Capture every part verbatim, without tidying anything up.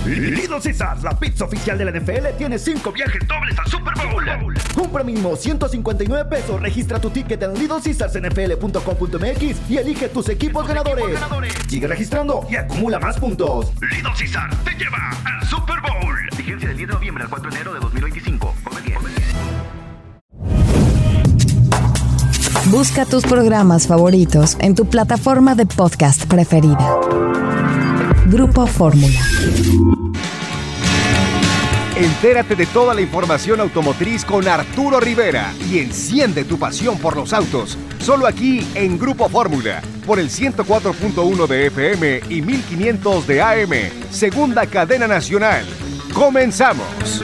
Little Caesars, la pizza oficial de la N F L, tiene cinco viajes dobles al Super Bowl. Compra mínimo ciento cincuenta y nueve pesos, registra tu ticket en little caesars n f l punto com punto m x y elige tus equipos, tus ganadores. equipos ganadores. Sigue registrando y acumula más puntos. Little Caesars te lleva al Super Bowl. Vigencia del diez de noviembre al cuatro de enero de dos mil veinticinco. Come bien. Busca tus programas favoritos en tu plataforma de podcast preferida. Grupo Fórmula. Entérate de toda la información automotriz con Arturo Rivera y enciende tu pasión por los autos. Solo aquí en Grupo Fórmula, por el ciento cuatro punto uno de F M y mil quinientos de A M, segunda cadena nacional. ¡Comenzamos!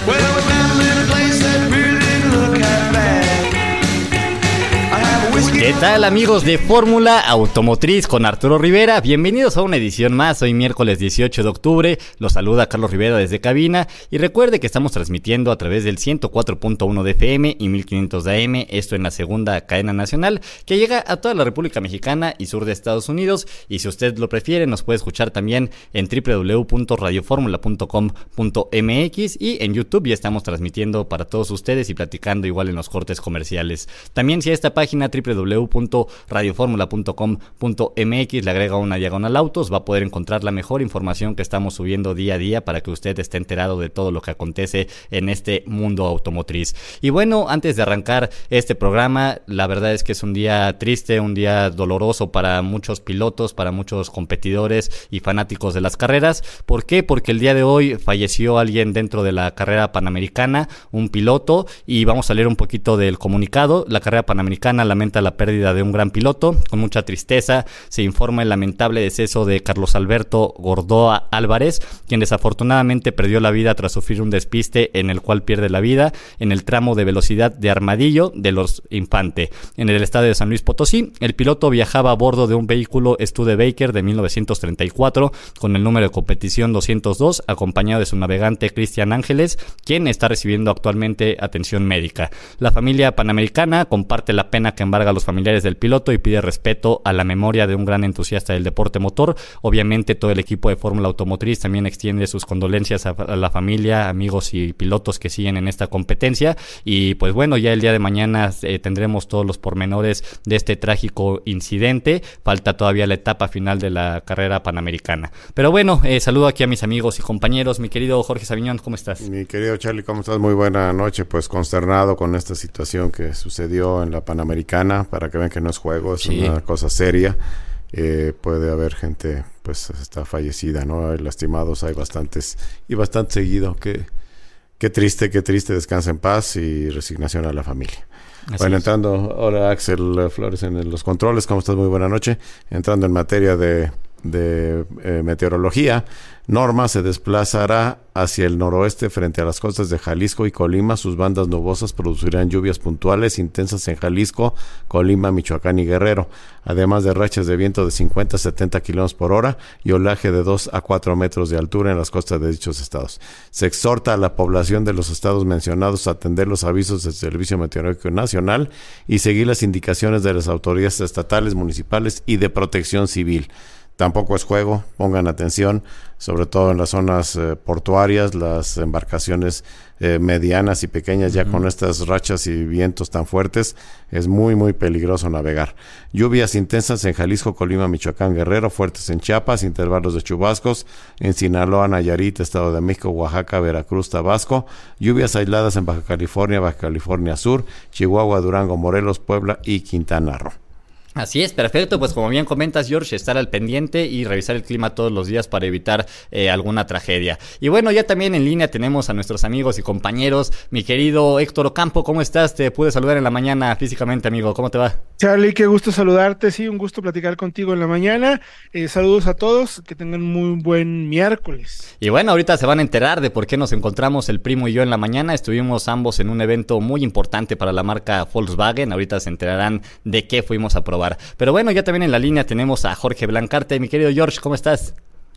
¿Qué tal, amigos de Fórmula Automotriz con Arturo Rivera? Bienvenidos a una edición más. Hoy miércoles dieciocho de octubre los saluda Carlos Rivera desde cabina y recuerde que estamos transmitiendo a través del ciento cuatro punto uno de F M y mil quinientos de A M, esto en la segunda cadena nacional que llega a toda la República Mexicana y sur de Estados Unidos, y si usted lo prefiere nos puede escuchar también en doble u doble u doble u punto radio fórmula punto com punto m x, y en YouTube ya estamos transmitiendo para todos ustedes y platicando igual en los cortes comerciales. También si a esta página doble u doble u doble u punto radio fórmula punto com punto m x le agrega una diagonal autos, va a poder encontrar la mejor información que estamos subiendo día a día para que usted esté enterado de todo lo que acontece en este mundo automotriz. Y bueno, antes de arrancar este programa, la verdad es que es un día triste, un día doloroso para muchos pilotos, para muchos competidores y fanáticos de las carreras. ¿Por qué? Porque el día de hoy falleció alguien dentro de la carrera panamericana, un piloto, y vamos a leer un poquito del comunicado. La carrera panamericana lamenta la pérdida de un gran piloto. Con mucha tristeza se informa el lamentable deceso de Carlos Alberto Gordoa Álvarez, quien desafortunadamente perdió la vida tras sufrir un despiste en el cual pierde la vida en el tramo de velocidad de Armadillo de los Infante, en el estadio de San Luis Potosí. El piloto viajaba a bordo de un vehículo Studebaker de mil novecientos treinta y cuatro con el número de competición doscientos dos, acompañado de su navegante Cristian Ángeles, quien está recibiendo actualmente atención médica. La familia panamericana comparte la pena que embarga a los familiares del piloto y pide respeto a la memoria de un gran entusiasta del deporte motor. Obviamente todo el equipo de Fórmula Automotriz también extiende sus condolencias a, a la familia, amigos y pilotos que siguen en esta competencia, y pues bueno, ya el día de mañana eh, tendremos todos los pormenores de este trágico incidente. Falta todavía la etapa final de la carrera panamericana, pero bueno, eh, saludo aquí a mis amigos y compañeros. Mi querido Jorge Saviñón, ¿cómo estás? Mi querido Charlie, ¿cómo estás? Muy buena noche. Pues consternado con esta situación que sucedió en la Panamericana, para que vean que no es juego, es sí. una cosa seria. Eh, puede haber gente, pues está fallecida, ¿no? Hay lastimados, hay bastantes y bastante seguido. Qué, qué triste, qué triste. Descansa en paz y resignación a la familia. Así bueno, es. Entrando ahora Axel Flores en los controles. ¿Cómo estás? Muy buena noche. Entrando en materia de, de eh, meteorología, Norma se desplazará hacia el noroeste frente a las costas de Jalisco y Colima. Sus bandas nubosas producirán lluvias puntuales intensas en Jalisco, Colima, Michoacán y Guerrero, además de rachas de viento de cincuenta a setenta kilómetros por hora y olaje de dos a cuatro metros de altura en las costas de dichos estados. Se exhorta a la población de los estados mencionados a atender los avisos del Servicio Meteorológico Nacional y seguir las indicaciones de las autoridades estatales, municipales y de protección civil. Tampoco es juego, pongan atención, sobre todo en las zonas eh, portuarias, las embarcaciones eh, medianas y pequeñas, ya uh-huh. con estas rachas y vientos tan fuertes, es muy, muy peligroso navegar. Lluvias intensas en Jalisco, Colima, Michoacán, Guerrero, fuertes en Chiapas, intervalos de chubascos en Sinaloa, Nayarit, Estado de México, Oaxaca, Veracruz, Tabasco, lluvias aisladas en Baja California, Baja California Sur, Chihuahua, Durango, Morelos, Puebla y Quintana Roo. Así es, perfecto. Pues como bien comentas, George, estar al pendiente y revisar el clima todos los días para evitar eh, alguna tragedia. Y bueno, ya también en línea tenemos a nuestros amigos y compañeros. Mi querido Héctor Ocampo, ¿cómo estás? Te pude saludar en la mañana físicamente, amigo. ¿Cómo te va? Charlie, qué gusto saludarte. Sí, un gusto platicar contigo en la mañana. Eh, saludos a todos, que tengan muy buen miércoles. Y bueno, ahorita se van a enterar de por qué nos encontramos el primo y yo en la mañana. Estuvimos ambos en un evento muy importante para la marca Volkswagen. Ahorita se enterarán de qué fuimos a probar. Pero bueno, ya también en la línea tenemos a Jorge Blancarte. Mi querido George, ¿cómo estás?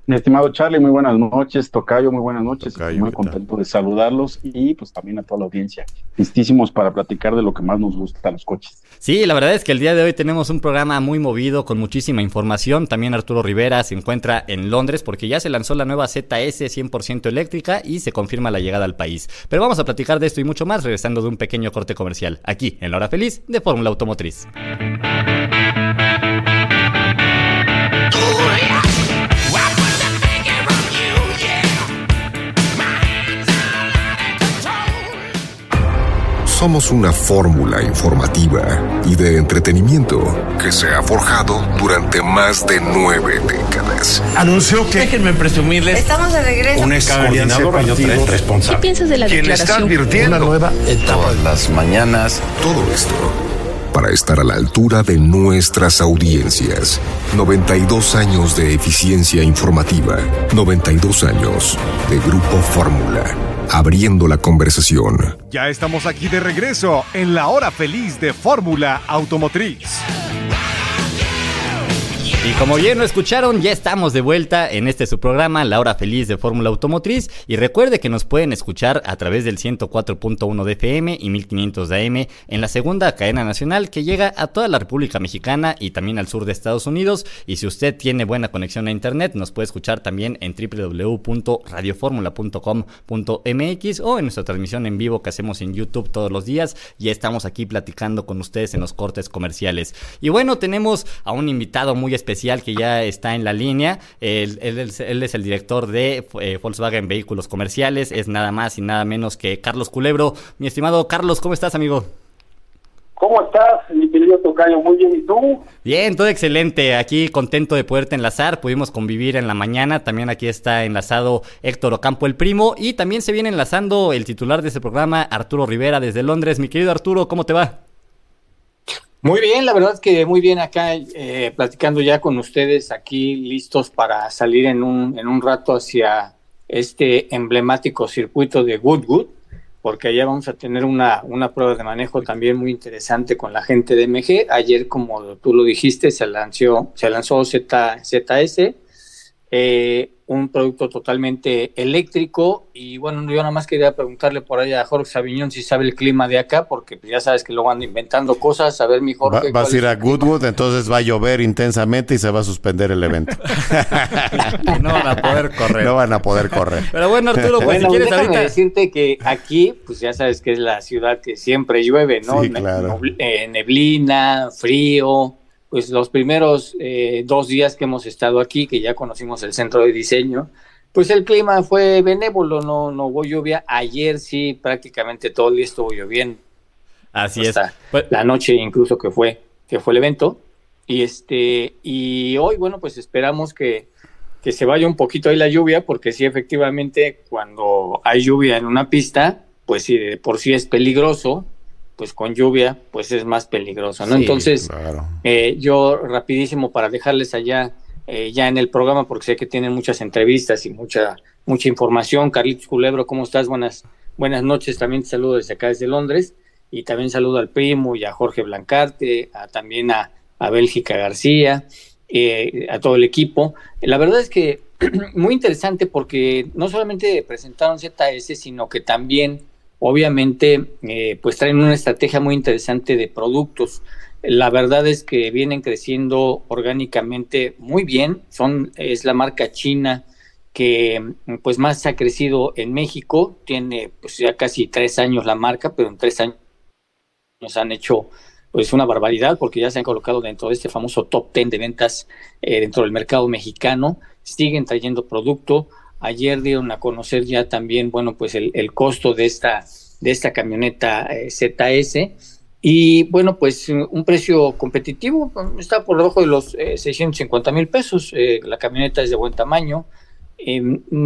Mi estimado Charlie, muy buenas noches. Tocayo, muy buenas noches. Tocayo, muy contento de saludarlos y pues también a toda la audiencia. Listísimos para platicar de lo que más nos gusta, los coches. Sí, la verdad es que el día de hoy tenemos un programa muy movido con muchísima información. También Arturo Rivera se encuentra en Londres porque ya se lanzó la nueva Z S cien por ciento eléctrica y se confirma la llegada al país. Pero vamos a platicar de esto y mucho más regresando de un pequeño corte comercial aquí en La Hora Feliz de Fórmula Automotriz. Somos una fórmula informativa y de entretenimiento que se ha forjado durante más de nueve décadas. Anunció que... Déjenme presumirles... Estamos de regreso. Un ex coordinador activo responsable. ¿Qué piensas de la Quien declaración? está advirtiendo una nueva etapa. Todas las mañanas. Todo esto para estar a la altura de nuestras audiencias. noventa y dos años de eficiencia informativa. noventa y dos años de Grupo Fórmula. Abriendo la conversación. Ya estamos aquí de regreso en la hora feliz de Fórmula Automotriz. Y como bien lo escucharon, ya estamos de vuelta en este su programa, La Hora Feliz de Fórmula Automotriz. Y recuerde que nos pueden escuchar a través del ciento cuatro punto uno de F M y mil quinientos de A M en la segunda cadena nacional que llega a toda la República Mexicana y también al sur de Estados Unidos. Y si usted tiene buena conexión a internet, nos puede escuchar también en doble u doble u doble u punto radio fórmula punto com punto m x o en nuestra transmisión en vivo que hacemos en YouTube todos los días. Ya estamos aquí platicando con ustedes en los cortes comerciales. Y bueno, tenemos a un invitado muy especial que ya está en la línea. Él, él, él, él es el director de eh, Volkswagen Vehículos Comerciales. Es nada más y nada menos que Carlos Culebro. Mi estimado Carlos, ¿cómo estás, amigo? ¿Cómo estás, mi querido Tocayo? Muy bien, ¿y tú? Bien, todo excelente. Aquí contento de poderte enlazar. Pudimos convivir en la mañana. También aquí está enlazado Héctor Ocampo, el primo. Y también se viene enlazando el titular de este programa, Arturo Rivera, desde Londres. Mi querido Arturo, ¿cómo te va? Muy bien, la verdad que muy bien acá, eh, platicando ya con ustedes aquí, listos para salir en un, en un rato hacia este emblemático circuito de Goodwood, porque allá vamos a tener una, una prueba de manejo también muy interesante con la gente de M G. Ayer, como tú lo dijiste, se lanzó, se lanzó Z, ZS, eh, un producto totalmente eléctrico. Y bueno, yo nada más quería preguntarle por ahí a Jorge Sabiñón si sabe el clima de acá, porque ya sabes que luego ando inventando cosas. A ver, mi Jorge. Va, vas a ir a Goodwood, entonces va a llover intensamente y se va a suspender el evento. No van a poder correr. No van a poder correr. Pero bueno, Arturo, pues bueno, si quieres déjame ahorita... decirte que aquí, pues ya sabes que es la ciudad que siempre llueve, ¿no? Sí, claro. Eh, neblina, frío. Pues los primeros eh, dos días que hemos estado aquí, que ya conocimos el centro de diseño, pues el clima fue benévolo, no, no hubo lluvia. Ayer sí, prácticamente todo el día estuvo lloviendo. Así hasta es. Pues... la noche incluso que fue, que fue el evento. Y este, y hoy, bueno, pues esperamos que, que se vaya un poquito ahí la lluvia, porque sí, efectivamente, cuando hay lluvia en una pista, pues sí, de por sí es peligroso. Pues con lluvia, pues es más peligroso, ¿no? Sí, Entonces, claro. eh, yo rapidísimo para dejarles allá eh, ya en el programa, porque sé que tienen muchas entrevistas y mucha mucha información. Carlitos Culebro, ¿cómo estás? Buenas buenas noches, también te saludo desde acá, desde Londres, y también saludo al primo y a Jorge Blancarte, a, también a, a Bélgica García, eh, a todo el equipo. La verdad es que muy interesante porque no solamente presentaron Z S, sino que también obviamente, eh, pues traen una estrategia muy interesante de productos. La verdad es que vienen creciendo orgánicamente muy bien. Son, es la marca china que pues más ha crecido en México. Tiene pues ya casi tres años la marca, pero en tres años nos han hecho pues una barbaridad, porque ya se han colocado dentro de este famoso top ten de ventas eh, dentro del mercado mexicano. Siguen trayendo producto. Ayer dieron a conocer ya también, bueno, pues el, el costo de esta, de esta camioneta eh, Z S. Y bueno, pues un precio competitivo, está por debajo de los eh, seiscientos cincuenta mil pesos. Eh, la camioneta es de buen tamaño. Eh,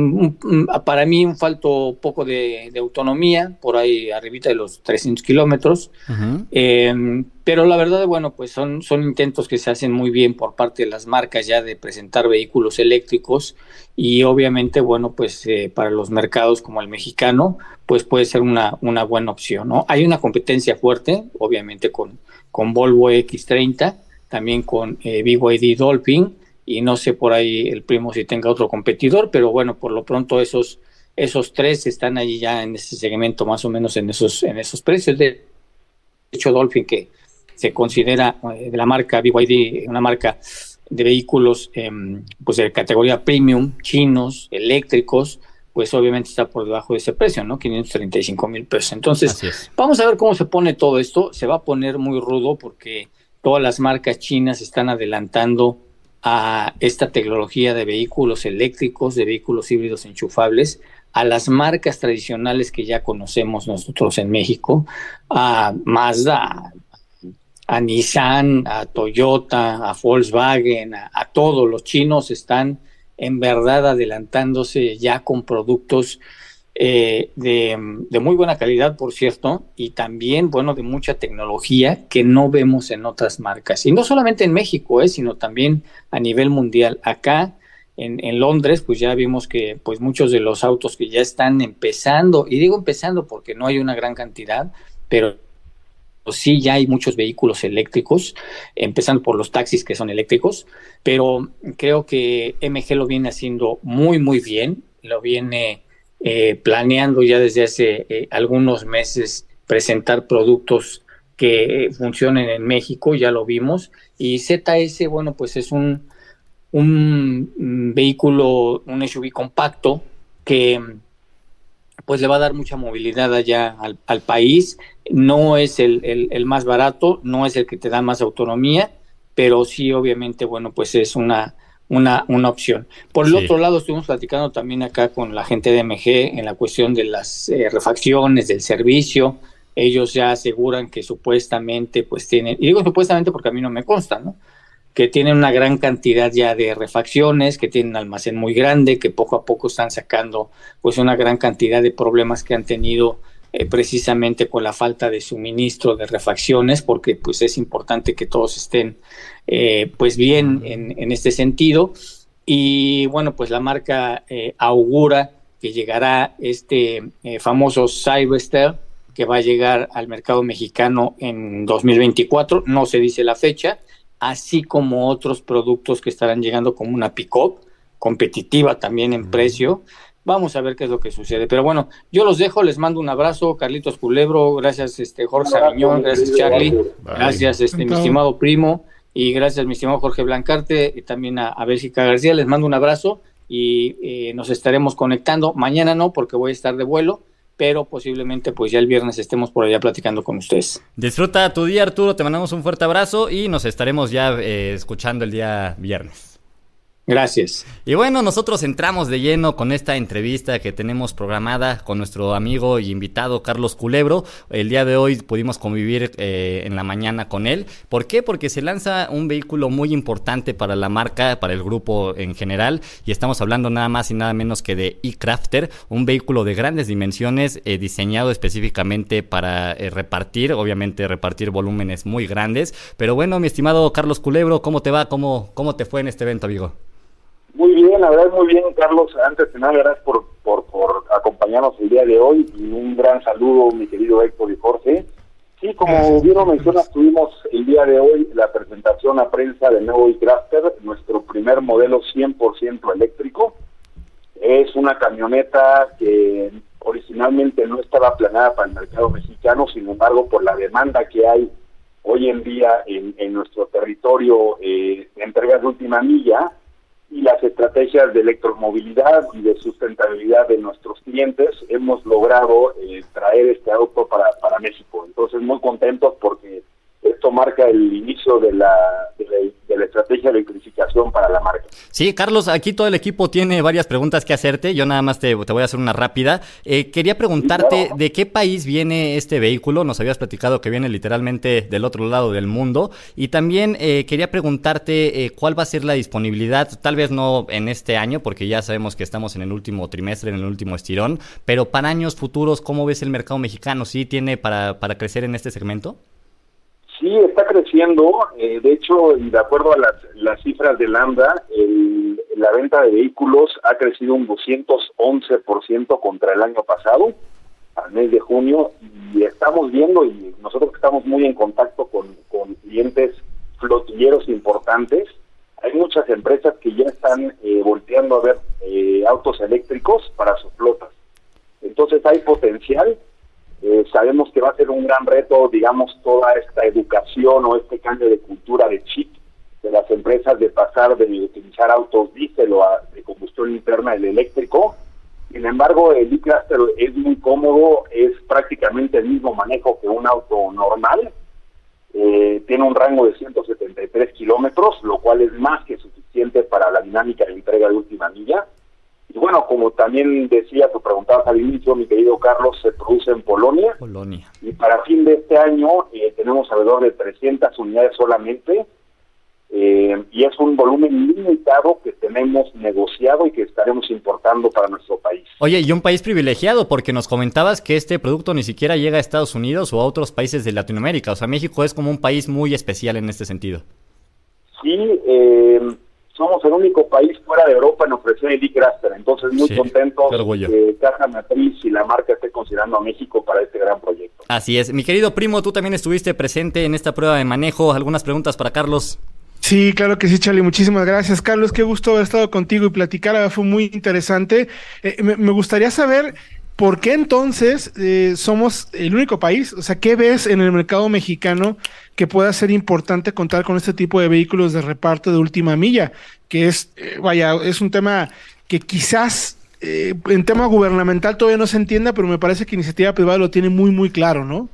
para mí un falto poco de, de autonomía, por ahí arribita de los trescientos kilómetros. Uh-huh. Eh, pero la verdad, bueno, pues son, son intentos que se hacen muy bien por parte de las marcas ya de presentar vehículos eléctricos, y obviamente, bueno, pues eh, para los mercados como el mexicano, pues puede ser una, una buena opción, ¿no? Hay una competencia fuerte, obviamente con, con Volvo X treinta, también con eh, B Y D Dolphin, y no sé por ahí el primo si tenga otro competidor, pero bueno, por lo pronto esos esos tres están ahí ya en ese segmento, más o menos en esos en esos precios. De hecho, Dolphin, que se considera eh, de la marca B Y D, una marca de vehículos eh, pues de categoría premium, chinos, eléctricos, pues obviamente está por debajo de ese precio, ¿no? quinientos treinta y cinco mil pesos. Entonces, vamos a ver cómo se pone todo esto. Se va a poner muy rudo porque todas las marcas chinas están adelantando a esta tecnología de vehículos eléctricos, de vehículos híbridos enchufables, a las marcas tradicionales que ya conocemos nosotros en México, a Mazda, a Nissan, a Toyota, a Volkswagen, a, a todos los chinos están en verdad adelantándose ya con productos eh, de, de muy buena calidad, por cierto, y también, bueno, de mucha tecnología que no vemos en otras marcas. Y no solamente en México, eh, sino también a nivel mundial. Acá en, en Londres, pues ya vimos que pues muchos de los autos que ya están empezando, y digo empezando porque no hay una gran cantidad, pero sí ya hay muchos vehículos eléctricos, empezando por los taxis que son eléctricos, pero creo que M G lo viene haciendo muy, muy bien, lo viene eh, planeando ya desde hace eh, algunos meses presentar productos que eh, funcionen en México, ya lo vimos, y Z S, bueno, pues es un, un vehículo, un S U V compacto que pues le va a dar mucha movilidad allá al, al país. No es el, el, el más barato, no es el que te da más autonomía, pero sí, obviamente, bueno, pues es una, una, una opción. Por el sí. otro lado, estuvimos platicando también acá con la gente de M G en la cuestión de las eh, refacciones, del servicio. Ellos ya aseguran que supuestamente, pues tienen, y digo supuestamente porque a mí no me consta, ¿no?, que tienen una gran cantidad ya de refacciones, que tienen un almacén muy grande, que poco a poco están sacando pues una gran cantidad de problemas que han tenido eh, precisamente con la falta de suministro de refacciones, porque pues es importante que todos estén eh, pues bien en, en este sentido. Y bueno, pues la marca eh, augura que llegará este eh, famoso Cyberster, que va a llegar al mercado mexicano en dos mil veinticuatro, no se dice la fecha, así como otros productos que estarán llegando como una pick-up, competitiva también en precio. Vamos a ver qué es lo que sucede. Pero bueno, yo los dejo, les mando un abrazo, Carlitos Culebro, gracias este Jorge Sabiñón, gracias Charlie, gracias este mi estimado primo, y gracias mi estimado Jorge Blancarte, y también a, a Bélgica García, les mando un abrazo, y eh, nos estaremos conectando. Mañana no, porque voy a estar de vuelo, pero posiblemente pues ya el viernes estemos por allá platicando con ustedes. Disfruta tu día, Arturo, te mandamos un fuerte abrazo y nos estaremos ya eh, escuchando el día viernes. Gracias. Y bueno, nosotros entramos de lleno con esta entrevista que tenemos programada con nuestro amigo y invitado Carlos Culebro. El día de hoy pudimos convivir eh, en la mañana con él. ¿Por qué? Porque se lanza un vehículo muy importante para la marca, para el grupo en general, y estamos hablando nada más y nada menos que de eCrafter, un vehículo de grandes dimensiones eh, diseñado específicamente para eh, repartir, obviamente repartir volúmenes muy grandes. Pero bueno, mi estimado Carlos Culebro, ¿cómo te va? ¿Cómo, cómo te fue en este evento, amigo? Muy bien, la verdad, muy bien, Carlos. Antes de nada, gracias por, por, por acompañarnos el día de hoy, y un gran saludo, mi querido Héctor y Jorge. Sí, como bien lo mencionas, tuvimos el día de hoy la presentación a prensa del nuevo eCrafter, nuestro primer modelo cien por ciento eléctrico. Es una camioneta que originalmente no estaba planeada para el mercado mexicano, sin embargo, por la demanda que hay hoy en día en, en nuestro territorio eh, de entregas de última milla, y las estrategias de electromovilidad y de sustentabilidad de nuestros clientes, hemos logrado eh, traer este auto para, para México. Entonces, muy contentos porque esto marca el inicio de la, de la, de la estrategia de electrificación para la marca. Sí, Carlos, aquí todo el equipo tiene varias preguntas que hacerte. Yo nada más te, te voy a hacer una rápida. Eh, quería preguntarte, sí, claro, ¿de qué país viene este vehículo? Nos habías platicado que viene literalmente del otro lado del mundo. Y también eh, quería preguntarte eh, cuál va a ser la disponibilidad, tal vez no en este año, porque ya sabemos que estamos en el último trimestre, en el último estirón, pero para años futuros, ¿cómo ves el mercado mexicano? ¿Sí tiene para, para crecer en este segmento? Sí, está creciendo. Eh, de hecho, y de acuerdo a las, las cifras de Lambda, el, la venta de vehículos ha crecido un doscientos once por ciento contra el año pasado, al mes de junio, y estamos viendo, y nosotros estamos muy en contacto con, con clientes flotilleros importantes, hay muchas empresas que ya están eh, volteando a ver eh, autos eléctricos para sus flotas. Entonces hay potencial. Eh, sabemos que va a ser un gran reto, digamos, toda esta educación o este cambio de cultura de chip de las empresas de pasar de utilizar autos diésel o a, de combustión interna el eléctrico. Sin embargo, el e-Cluster es muy cómodo, es prácticamente el mismo manejo que un auto normal. Eh, tiene un rango de ciento setenta y tres kilómetros, lo cual es más que suficiente para la dinámica de entrega de última milla. Y bueno, como también decía, tú preguntabas al inicio, mi querido Carlos, se produce en Polonia. Polonia. Y para fin de este año eh, tenemos alrededor de trescientas unidades solamente. Eh, y es un volumen limitado que tenemos negociado y que estaremos importando para nuestro país. Oye, y un país privilegiado, porque nos comentabas que este producto ni siquiera llega a Estados Unidos o a otros países de Latinoamérica. O sea, México es como un país muy especial en este sentido. Sí, eh, somos el único país fuera de Europa en ofrecer el e-Cluster, entonces muy sí, contentos que Caja Matriz y la marca esté considerando a México para este gran proyecto. Así es. Mi querido primo, tú también estuviste presente en esta prueba de manejo. ¿Algunas preguntas para Carlos? Sí, claro que sí, Charlie. Muchísimas gracias, Carlos. Qué gusto haber estado contigo y platicar. Fue muy interesante. Eh, me, me gustaría saber por qué entonces eh, somos el único país. O sea, ¿qué ves en el mercado mexicano que pueda ser importante contar con este tipo de vehículos de reparto de última milla? Que es, eh, vaya, es un tema que quizás eh, en tema gubernamental todavía no se entienda, pero me parece que iniciativa privada lo tiene muy, muy claro, ¿no?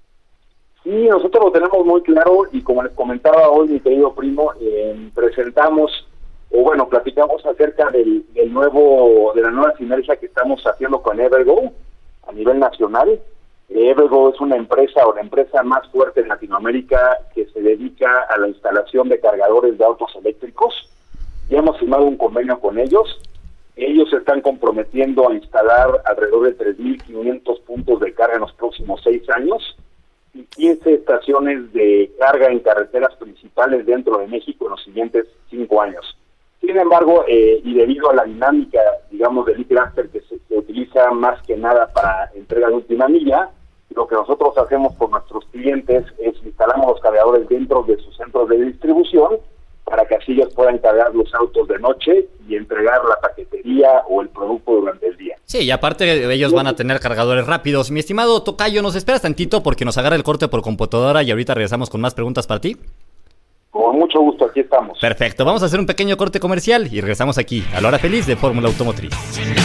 Sí, nosotros lo tenemos muy claro y como les comentaba hoy mi querido primo, eh, presentamos, o bueno, platicamos acerca del, del nuevo, de la nueva sinergia que estamos haciendo con Evergo a nivel nacional. Eh, Evergo es una empresa o la empresa más fuerte en Latinoamérica que se dedica a la instalación de cargadores de autos eléctricos. Ya hemos firmado un convenio con ellos. Ellos se están comprometiendo a instalar alrededor de tres mil quinientos puntos de carga en los próximos seis años. Y quince estaciones de carga en carreteras principales dentro de México en los siguientes cinco años. Sin embargo, eh, y debido a la dinámica, digamos, del e-Cluster que se, se utiliza más que nada para entrega de última milla, lo que nosotros hacemos con nuestros clientes es instalamos los cargadores dentro de sus centros de distribución para que así ellos puedan cargar los autos de noche y entregar la paquetería o el producto durante el día. Sí, y aparte ellos van a tener cargadores rápidos. Mi estimado Tocayo, ¿nos esperas tantito porque nos agarra el corte por computadora y ahorita regresamos con más preguntas para ti? Con mucho gusto, aquí estamos. Perfecto, vamos a hacer un pequeño corte comercial y regresamos aquí a la hora feliz de Fórmula Automotriz.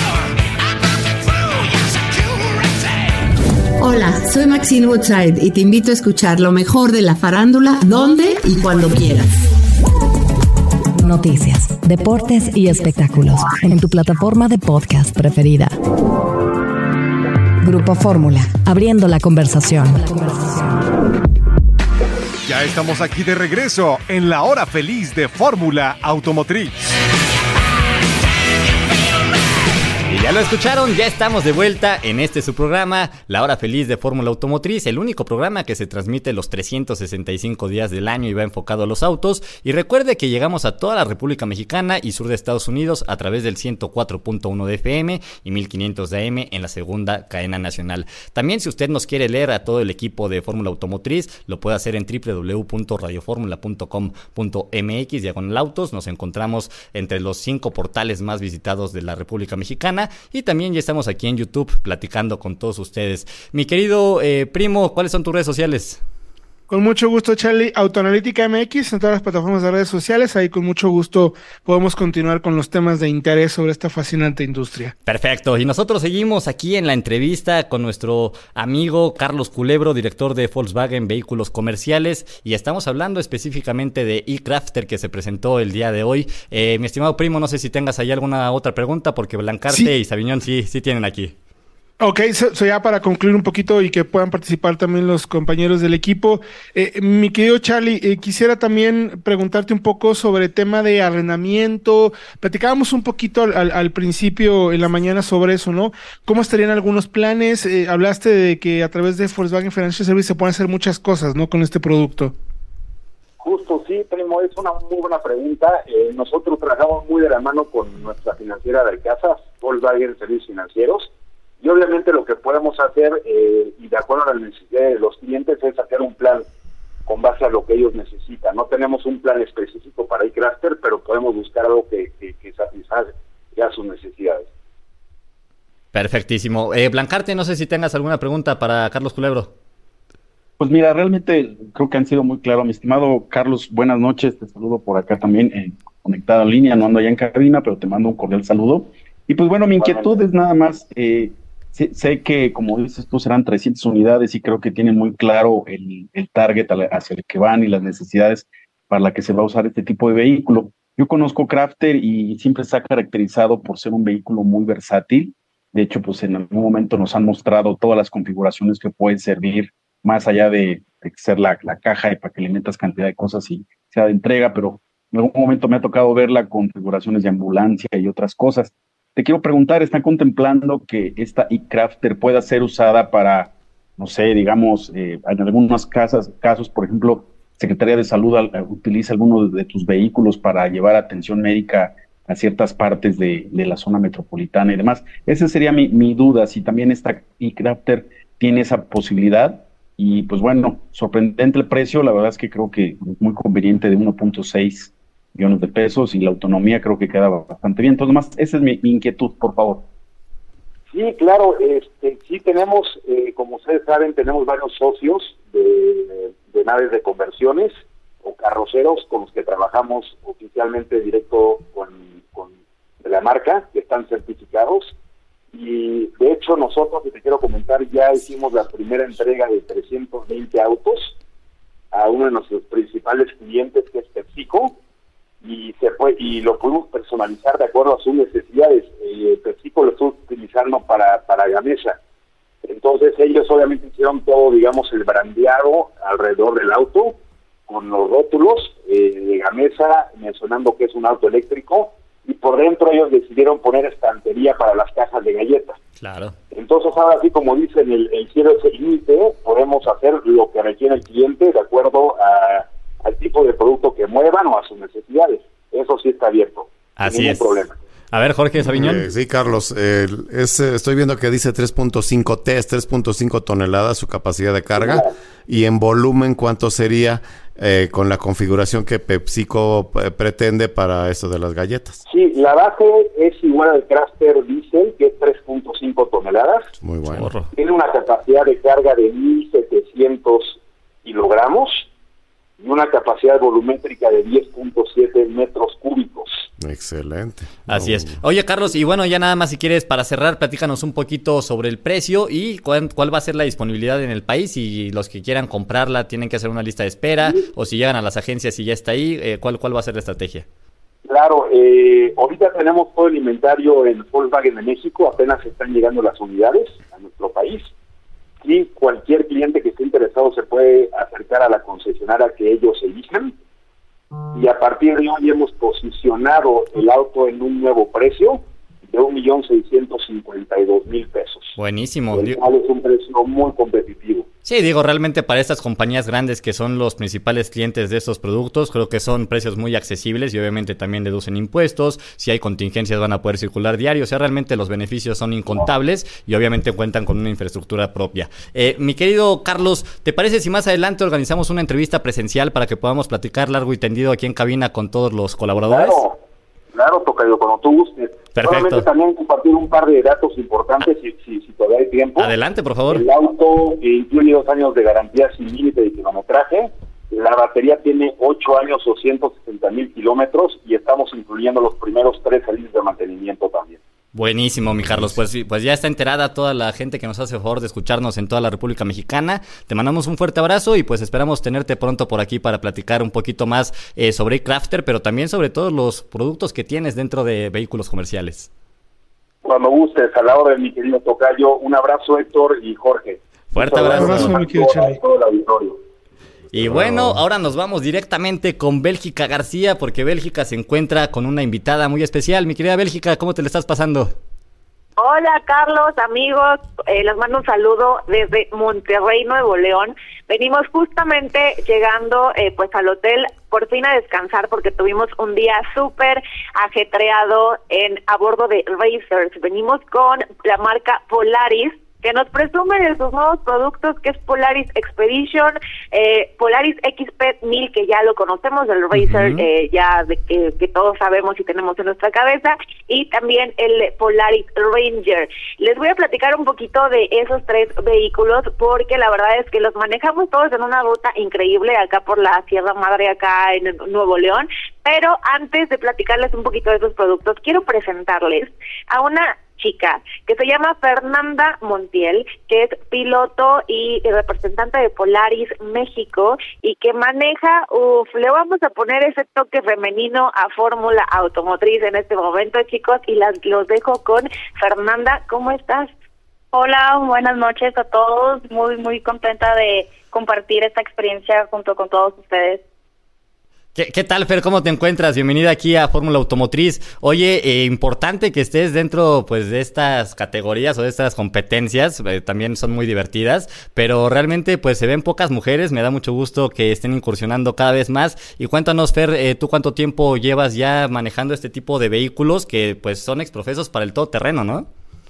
Hola, soy Maxine Woodside y te invito a escuchar lo mejor de la farándula, donde y cuando quieras. Noticias, deportes y espectáculos en tu plataforma de podcast preferida. Grupo Fórmula, abriendo la conversación. Ya estamos aquí de regreso en la hora feliz de Fórmula Automotriz. Y ya lo escucharon, ya estamos de vuelta en este su programa, La Hora Feliz de Fórmula Automotriz, el único programa que se transmite los trescientos sesenta y cinco días del año y va enfocado a los autos. Y recuerde que llegamos a toda la República Mexicana y sur de Estados Unidos a través del ciento cuatro punto uno de F M y mil quinientos de A M en la segunda cadena nacional. También si usted nos quiere leer a todo el equipo de Fórmula Automotriz, lo puede hacer en doble u doble u doble u punto radio fórmula punto com punto m x diagonal autos. Nos encontramos entre los cinco portales más visitados de la República Mexicana. Y también ya estamos aquí en YouTube platicando con todos ustedes. Mi querido eh, primo, ¿cuáles son tus redes sociales? Con mucho gusto, Charlie. Autoanalítica M X en todas las plataformas de redes sociales. Ahí con mucho gusto podemos continuar con los temas de interés sobre esta fascinante industria. Perfecto. Y nosotros seguimos aquí en la entrevista con nuestro amigo Carlos Culebro, director de Volkswagen Vehículos Comerciales. Y estamos hablando específicamente de e-Cluster que se presentó el día de hoy. Eh, mi estimado primo, no sé si tengas ahí alguna otra pregunta porque Blancarte sí. y Sabiñón sí, sí tienen aquí. Ok, so, so ya para concluir un poquito y que puedan participar también los compañeros del equipo, eh, mi querido Charlie, eh, quisiera también preguntarte un poco sobre el tema de arrendamiento. Platicábamos un poquito al, al, al principio en la mañana sobre eso, ¿no? ¿Cómo estarían algunos planes? Eh, hablaste de que a través de Volkswagen Financial Service se pueden hacer muchas cosas, ¿no? Con este producto. Justo, sí, primo, es una muy buena pregunta. Eh, nosotros trabajamos muy de la mano con nuestra financiera de casa, Volkswagen Servicios Financieros. Y obviamente lo que podemos hacer, eh, y de acuerdo a las necesidades de los clientes, es hacer un plan con base a lo que ellos necesitan. No tenemos un plan específico para iCrafter, pero podemos buscar algo que, que, que satisfaga ya sus necesidades. Perfectísimo. Eh, Blancarte, no sé si tengas alguna pregunta para Carlos Culebro. Pues mira, realmente creo que han sido muy claros. Mi estimado Carlos, buenas noches, te saludo por acá también, eh, conectado en línea, no ando allá en cabina, pero te mando un cordial saludo. Y pues bueno, mi inquietud es nada más, eh, sé, sé que como dices tú serán trescientas unidades y creo que tienen muy claro el, el target hacia el que van y las necesidades para la que se va a usar este tipo de vehículo. Yo conozco Crafter y siempre se ha caracterizado por ser un vehículo muy versátil. De hecho, pues en algún momento nos han mostrado todas las configuraciones que pueden servir más allá de, de ser la, la caja y para que le metas cantidad de cosas y sea de entrega, pero en algún momento me ha tocado verla con configuraciones de ambulancia y otras cosas. Te quiero preguntar, ¿están contemplando que esta iCrafter pueda ser usada para, no sé, digamos, eh, en algunos casas, casos, por ejemplo, Secretaría de Salud al, utiliza alguno de, de tus vehículos para llevar atención médica a ciertas partes de, de la zona metropolitana y demás? Esa sería mi, mi duda, si también esta iCrafter tiene esa posibilidad. Y pues bueno, sorprendente el precio, la verdad es que creo que es muy conveniente, de uno punto seis millones de pesos, y la autonomía creo que queda bastante bien. Entonces, más, esa es mi, mi inquietud, por favor. Sí, claro, este, sí tenemos, eh, como ustedes saben, tenemos varios socios de, de naves de conversiones o carroceros con los que trabajamos oficialmente directo con, con de la marca, que están certificados. Y de hecho nosotros, que te quiero comentar, ya hicimos la primera entrega de trescientos veinte autos a uno de nuestros principales clientes, que es PepsiCo, y se fue, y lo pudimos personalizar de acuerdo a sus necesidades. Eh, PepsiCo lo estuvo utilizando para, para Gamesa. Entonces ellos obviamente hicieron todo, digamos, el brandeado alrededor del auto, con los rótulos eh, de Gamesa, mencionando que es un auto eléctrico, y por dentro ellos decidieron poner estantería para las cajas de galletas. Claro. Entonces ahora sí, como dicen, el, el cielo es el límite, podemos hacer lo que requiere el cliente de acuerdo a, al tipo de producto que muevan o a sus necesidades. Eso sí está abierto. Así ningún es. problema. A ver, Jorge Sabiñón. Eh, sí, Carlos, eh, es, eh, estoy viendo que dice tres punto cinco T, es tres punto cinco toneladas su capacidad de carga, sí. Y en volumen, ¿cuánto sería eh, con la configuración que PepsiCo eh, pretende para esto de las galletas? Sí, la base es igual al Crafter Diesel, que es tres punto cinco toneladas. Muy bueno. Tiene una capacidad de carga de mil setecientos kilogramos y una capacidad volumétrica de diez punto siete metros cúbicos. Excelente. Así es. Oye, Carlos, y bueno, ya nada más si quieres, para cerrar, platícanos un poquito sobre el precio y cuál, cuál va a ser la disponibilidad en el país, y los que quieran comprarla tienen que hacer una lista de espera, sí. O si llegan a las agencias y ya está ahí, eh, ¿cuál, cuál va a ser la estrategia? Claro, eh, ahorita tenemos todo el inventario en Volkswagen de México, apenas están llegando las unidades a nuestro país, y cualquier cliente que esté interesado se puede acercar a la concesionaria que ellos elijan, y a partir de hoy hemos posicionado el auto en un nuevo precio de un millón seiscientos cincuenta y dos mil pesos. Buenísimo. El cual es un precio muy competitivo. Sí, digo, realmente para estas compañías grandes que son los principales clientes de estos productos, creo que son precios muy accesibles y obviamente también deducen impuestos. Si hay contingencias van a poder circular diario. O sea, realmente los beneficios son incontables y obviamente cuentan con una infraestructura propia. Eh, mi querido Carlos, ¿te parece si más adelante organizamos una entrevista presencial para que podamos platicar largo y tendido aquí en cabina con todos los colaboradores? Claro, claro, Tocayo, cuando tú gustes. Perfecto. Solamente también compartir un par de datos importantes, ah. si, si, si todavía hay tiempo. Adelante, por favor. El auto incluye dos años de garantía sin límite de kilometraje. La batería tiene ocho años o ciento sesenta mil kilómetros y estamos incluyendo los primeros tres años de mantenimiento también. Buenísimo, mi Carlos. Pues, pues ya está enterada toda la gente que nos hace el favor de escucharnos en toda la República Mexicana. Te mandamos un fuerte abrazo y pues esperamos tenerte pronto por aquí para platicar un poquito más eh, sobre iCrafter, pero también sobre todos los productos que tienes dentro de vehículos comerciales. Cuando gustes, a la hora de mi querido Tocayo. Un abrazo, Héctor y Jorge. Fuerte abrazo. Un abrazo, mi querido Charlie. Todo el auditorio. Y bueno, ahora nos vamos directamente con Bélgica García, porque Bélgica se encuentra con una invitada muy especial. Mi querida Bélgica, ¿cómo te le estás pasando? Hola, Carlos, amigos, eh, les mando un saludo desde Monterrey, Nuevo León. Venimos justamente llegando eh, pues al hotel, por fin a descansar, porque tuvimos un día súper ajetreado en a bordo de Racers. Venimos con la marca Polaris, que nos presume de sus nuevos productos, que es Polaris Expedition, eh, Polaris X P mil, que ya lo conocemos, el Racer, uh-huh. eh, ya de que, que todos sabemos y tenemos en nuestra cabeza, y también el Polaris Ranger. Les voy a platicar un poquito de esos tres vehículos, porque la verdad es que los manejamos todos en una ruta increíble acá por la Sierra Madre, acá en Nuevo León. Pero antes de platicarles un poquito de esos productos, quiero presentarles a una chica que se llama Fernanda Montiel, que es piloto y representante de Polaris México y que maneja, uff, le vamos a poner ese toque femenino a Fórmula Automotriz en este momento, chicos, y las los dejo con Fernanda. ¿Cómo estás? Hola, buenas noches a todos. Muy, muy contenta de compartir esta experiencia junto con todos ustedes. ¿Qué, ¿Qué tal, Fer? ¿Cómo te encuentras? Bienvenida aquí a Fórmula Automotriz. Oye, eh, importante que estés dentro pues de estas categorías o de estas competencias, eh, también son muy divertidas, pero realmente pues se ven pocas mujeres, me da mucho gusto que estén incursionando cada vez más. Y cuéntanos, Fer, eh, ¿tú cuánto tiempo llevas ya manejando este tipo de vehículos que pues son exprofesos para el todoterreno, no?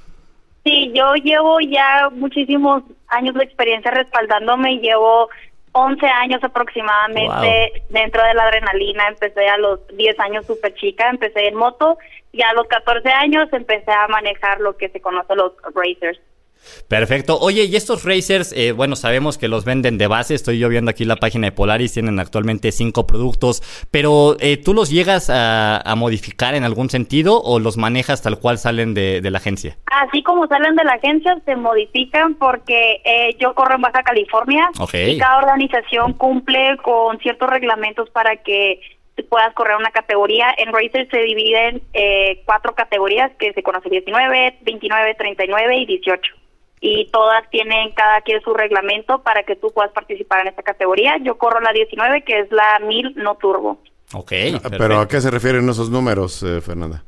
Sí, yo llevo ya muchísimos años de experiencia respaldándome, llevo once años aproximadamente wow. dentro de la adrenalina. Empecé a los diez años súper chica, empecé en moto y a los catorce años empecé a manejar lo que se conoce los racers. Perfecto. Oye, y estos racers, eh, bueno, sabemos que los venden de base. Estoy yo viendo aquí la página de Polaris, tienen actualmente cinco productos, pero eh, ¿tú los llegas a, a modificar en algún sentido o los manejas tal cual salen de, de la agencia? Así como salen de la agencia, se modifican porque eh, yo corro en Baja California okay. y cada organización cumple con ciertos reglamentos para que puedas correr una categoría. En Racer se dividen eh, cuatro categorías que se conocen: diecinueve, veintinueve, treinta y nueve y dieciocho. Y todas tienen cada quien su reglamento para que tú puedas participar en esta categoría. Yo corro la diecinueve, que es la mil no turbo. Ok. ¿Pero a qué se refieren esos números, eh, Fernanda?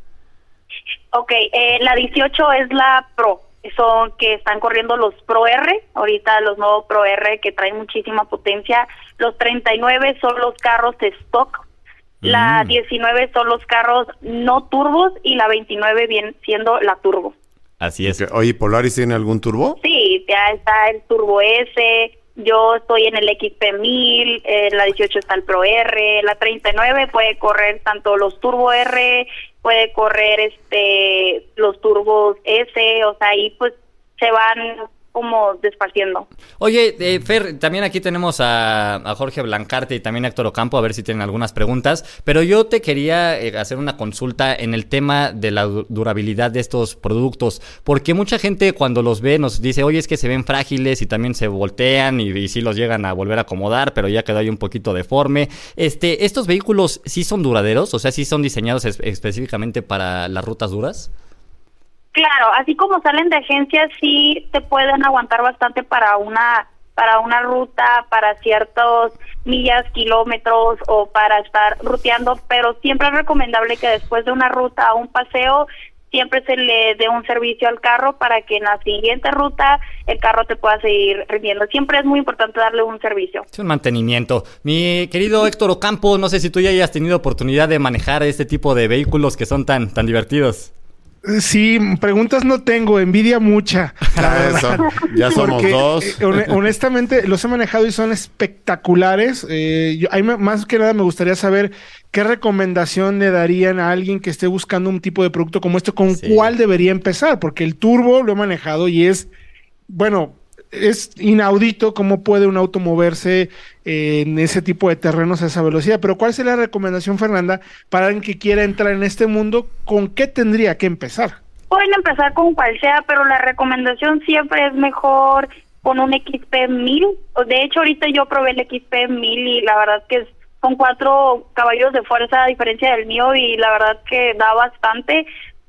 Ok, eh, la dieciocho es la Pro. Son que están corriendo los Pro R, ahorita los nuevos Pro R que traen muchísima potencia. Los treinta y nueve son los carros de stock. La mm. diecinueve son los carros no turbos y la veintinueve viene siendo la turbo. Así es. Okay. Oye, ¿Polaris tiene algún turbo? Sí, ya está el Turbo S, yo estoy en el X P mil, eh, la dieciocho está el Pro R, la treinta y nueve puede correr tanto los Turbo R, puede correr este los Turbos S, o sea, ahí pues se van como desparciendo. Oye, eh, Fer, también aquí tenemos a, a Jorge Blancarte y también a Héctor Ocampo, a ver si tienen algunas preguntas, pero yo te quería eh, hacer una consulta en el tema de la durabilidad de estos productos, porque mucha gente cuando los ve nos dice, oye, es que se ven frágiles y también se voltean y, y sí los llegan a volver a acomodar, pero ya quedó ahí un poquito deforme. Este, ¿estos vehículos sí son duraderos? O sea, ¿sí son diseñados es- específicamente para las rutas duras? Claro, así como salen de agencias, sí te pueden aguantar bastante para una para una ruta, para ciertos millas, kilómetros o para estar ruteando, pero siempre es recomendable que después de una ruta o un paseo siempre se le dé un servicio al carro para que en la siguiente ruta el carro te pueda seguir rindiendo. Siempre es muy importante darle un servicio. Es un mantenimiento. Mi querido Héctor Ocampo, no sé si tú ya hayas tenido oportunidad de manejar este tipo de vehículos que son tan, tan divertidos. Sí, preguntas no tengo, envidia mucha. Eso, ya somos Porque, dos. Eh, honestamente, los he manejado y son espectaculares. Eh, yo, a mí más que nada me gustaría saber qué recomendación le darían a alguien que esté buscando un tipo de producto como este, con sí. cuál debería empezar, porque el turbo lo he manejado y es, bueno, es inaudito cómo puede un auto moverse eh, en ese tipo de terrenos a esa velocidad. Pero ¿cuál sería la recomendación, Fernanda, para alguien que quiera entrar en este mundo? ¿Con qué tendría que empezar? Pueden empezar con cual sea, pero la recomendación siempre es mejor con un X P mil. De hecho, ahorita yo probé el X P mil y la verdad que es con cuatro caballos de fuerza a diferencia del mío y la verdad que da bastante.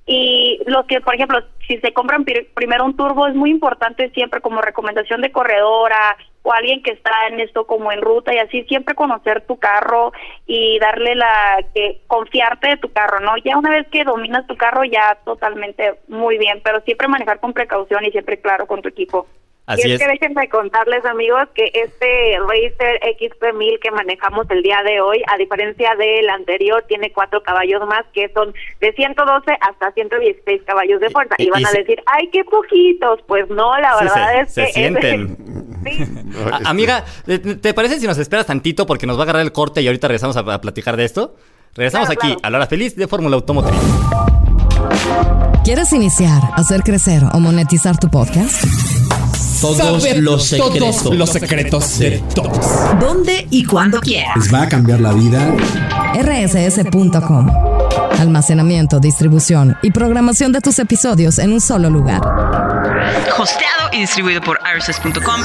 Y los que, por ejemplo, si se compran pr- primero un turbo, es muy importante siempre como recomendación de corredora o alguien que está en esto como en ruta y así, siempre conocer tu carro y darle la, que confiarte de tu carro, ¿no? Ya una vez que dominas tu carro, ya totalmente muy bien, pero siempre manejar con precaución y siempre claro con tu equipo. Así y es, es que déjenme contarles, amigos, que este Racer X P mil que manejamos el día de hoy, a diferencia del anterior, tiene cuatro caballos más, que son de ciento doce hasta ciento dieciséis caballos de fuerza. Y, y van y a se... decir, ¡ay, qué poquitos! Pues no, la sí, verdad se, es se que... sienten. Es... sí. a, amiga, ¿te parece si nos esperas tantito? Porque nos va a agarrar el corte y ahorita regresamos a, a platicar de esto. Regresamos claro, aquí claro. a la hora feliz de Fórmula Automotriz. ¿Quieres iniciar, hacer crecer o monetizar tu podcast? Todos Saber los secretos. Todos los secretos de todos. ¿Dónde y cuándo quieras? Les va a cambiar la vida. R S S punto com. Almacenamiento, distribución y programación de tus episodios en un solo lugar. Hosteado y distribuido por R S S punto com.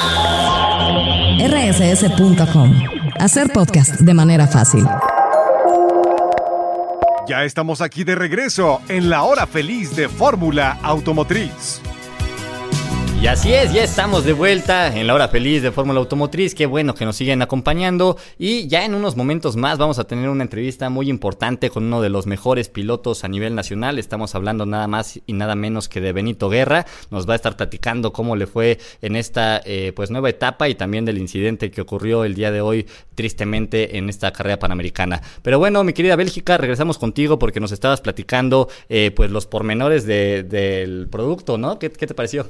R S S punto com. Hacer podcast de manera fácil. Ya estamos aquí de regreso en la hora feliz de Fórmula Automotriz. Y así es, ya estamos de vuelta en la hora feliz de Fórmula Automotriz. Qué bueno que nos siguen acompañando. Y ya en unos momentos más vamos a tener una entrevista muy importante con uno de los mejores pilotos a nivel nacional. Estamos hablando nada más y nada menos que de Benito Guerra. Nos va a estar platicando cómo le fue en esta eh, pues nueva etapa y también del incidente que ocurrió el día de hoy tristemente en esta carrera panamericana. Pero bueno, mi querida Bélgica, regresamos contigo porque nos estabas platicando eh, pues los pormenores de, del producto, ¿no? ¿Qué, qué te pareció?